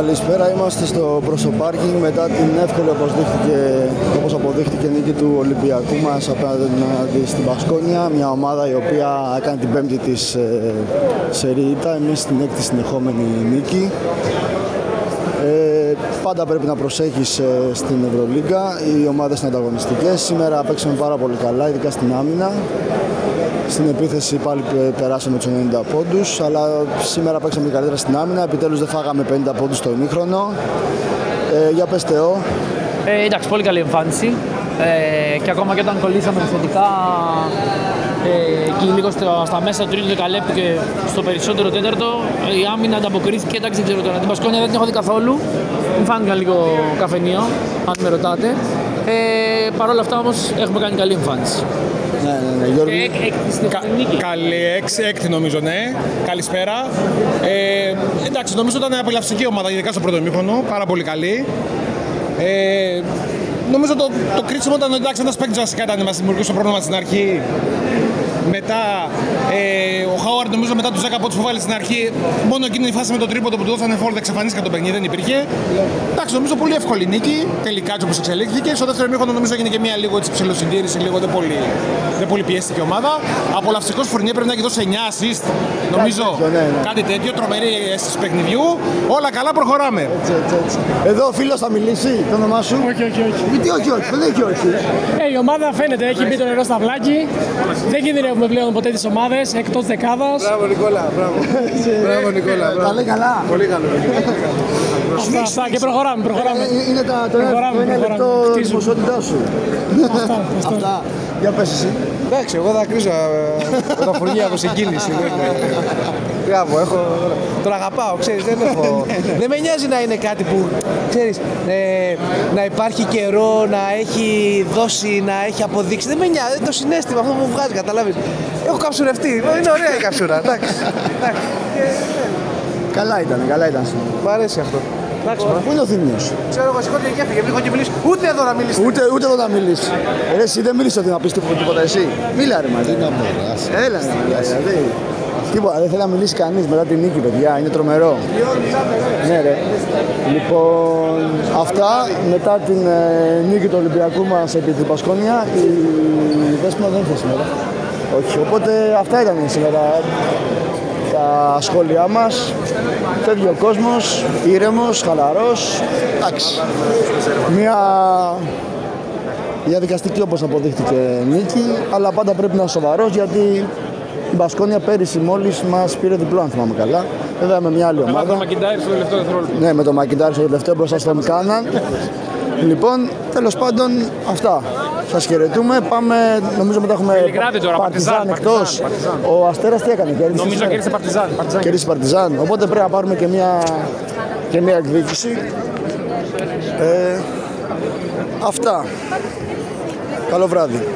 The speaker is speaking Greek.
Καλησπέρα, είμαστε στο Προσωπάρκινγκ μετά την εύκολη όπως αποδείχτηκε νίκη του Ολυμπιακού μας απέναντι στην Μπασκόνια, μια ομάδα η οποία έκανε την πέμπτη της σερί ήττα, εμείς την έκτη συνεχόμενη νίκη. Πάντα πρέπει να προσέχεις στην Ευρωλίγκα, οι ομάδες είναι ανταγωνιστικές. Σήμερα παίξαμε πάρα πολύ καλά, ειδικά στην άμυνα. Στην επίθεση πάλι περάσαμε τους 90 πόντους, αλλά σήμερα παίξαμε και καλύτερα στην άμυνα. Επιτέλους δεν φάγαμε 50 πόντους στο ημίχρονο. Για πες Θεό. Εντάξει, πολύ καλή εμφάνιση. Και ακόμα και όταν κολλήσαμε θετικά και λίγο στα μέσα του τρίτου δεκαλέπτου και στο περισσότερο τέταρτο, η άμυνα ανταποκρίθηκε. Εντάξει, δεν ξέρω τώρα. Την Πασκόνια δεν την έχω δει καθόλου. Μου φάνηκε λίγο καφενείο, αν με ρωτάτε. Παρ' όλα αυτά όμως έχουμε κάνει καλή εμφάνιση. Ναι, Γιώργη. Καλή, έκτη νομίζω, ναι. Καλησπέρα. Εντάξει, νομίζω ήταν απολαυστική ομάδα, ειδικά στο πρώτο ημίχρονο. Πάρα πολύ καλή. Νομίζω το κρίσιμο ήταν εντάξει, ένας παίκτης βασικά ήταν, μας δημιουργούσε πρόβλημα στην αρχή. Μετά ο Χάουαρντ νομίζω μετά τους 10 πόντους που βάλει στην αρχή, μόνο εκείνη η φάση με το τρίποντο που του δώσανε φόρτ εξαφανίστηκε το παιχνίδι, δεν υπήρχε. Εντάξει, νομίζω πολύ εύκολη νίκη, τελικά έτσι όπως εξελίχθηκε. Στο δεύτερο ημίχρονο νομίζω έγινε και μια λίγο ψηλοσυντήρηση, λίγο δεν πολύ πιέστηκε η ομάδα. Απολαυστικός Φουρνιέ πρέπει να έχει δώσει 9 assist, νομίζω κάτι τέτοιο, τρομερή αίσθηση του παιχνιδιού. Όλα καλά, προχωράμε. Έτσι. Εδώ ο φίλος θα μιλήσει, το όνομά σου. Όχι. Γιατί όχι. Η ομάδα φαίνεται, έχει μπει το νερό στα βλάκι. Δεν κινδυνεύουμε πλέον ποτέ τις ομάδες εκτός δεκάδας. Μπράβο Νικόλα, μπράβο Νικόλα. Τα λέει καλά. Πολύ καλό. Αυτά και προχωράμε. Είναι το ένα λεπτό δημοσιότητά σου. Αυτά. Για πες εσύ. Εντάξει, εγώ δακρύζω με τα φουρνιά από συγκίνηση. Μπράβο, τον αγαπάω, ξέρεις, δεν με νοιάζει να είναι κάτι που, ξέρεις, να υπάρχει καιρό, να έχει δώσει, να έχει αποδείξει. Δεν με νοιάζει, το συναίσθημα αυτό που μου βγάζει, καταλάβεις. Έχω καψουρευτεί, είναι ωραία η καψούρα, εντάξει. Καλά ήταν. Μ' αρέσει αυτό. Πού είναι ο Θήμιος? Ξέρω εγώ, σηκώθηκε και έφυγε, μην έχω και μιλήσει. Ούτε εδώ να μιλήσει. Ούτε εδώ να μιλήσει. Εσύ δεν μίλησε ότι να πεις τίποτα εσύ. Μίλα ρε μαζί. Έλα να μιλάς. Τίποτα, δεν θέλει να μιλήσει κανείς μετά την νίκη, παιδιά. Είναι τρομερό. Ναι ρε. Λοιπόν, αυτά μετά την νίκη του Ολυμπιακού μας επί την Πασκόνια, η Δέσποινα δεν ήρθε σήμερα. Όχι, οπότε αυτά ήταν σήμερα τα σχόλιά μας. Φεύγει ο κόσμος, ήρεμος, χαλαρός. Εντάξει. Μια διαδικαστική όπως αποδείχτηκε νίκη, αλλά πάντα πρέπει να είναι σοβαρός γιατί η Μπασκόνια πέρυσι μόλις μας πήρε διπλό, αν θυμάμαι καλά. Βέβαια με μια άλλη ομάδα. Με το Μακιντάρι στο τελευταίο δευτερόλεπτο. Ναι, με το Μακιντάρι στο τελευταίο μπροστά στον Κάναν. Λοιπόν, τέλος πάντων, αυτά. Σας χαιρετούμε. Πάμε, νομίζω μετά έχουμε Παρτιζάν εκτός. Ο Αστέρας τι έκανε, κέρδισε? Νομίζω κέρδισε Παρτιζάν. Κέρδισε Παρτιζάν. Οπότε πρέπει να πάρουμε και μια εκδίκηση. Αυτά. Καλό βράδυ.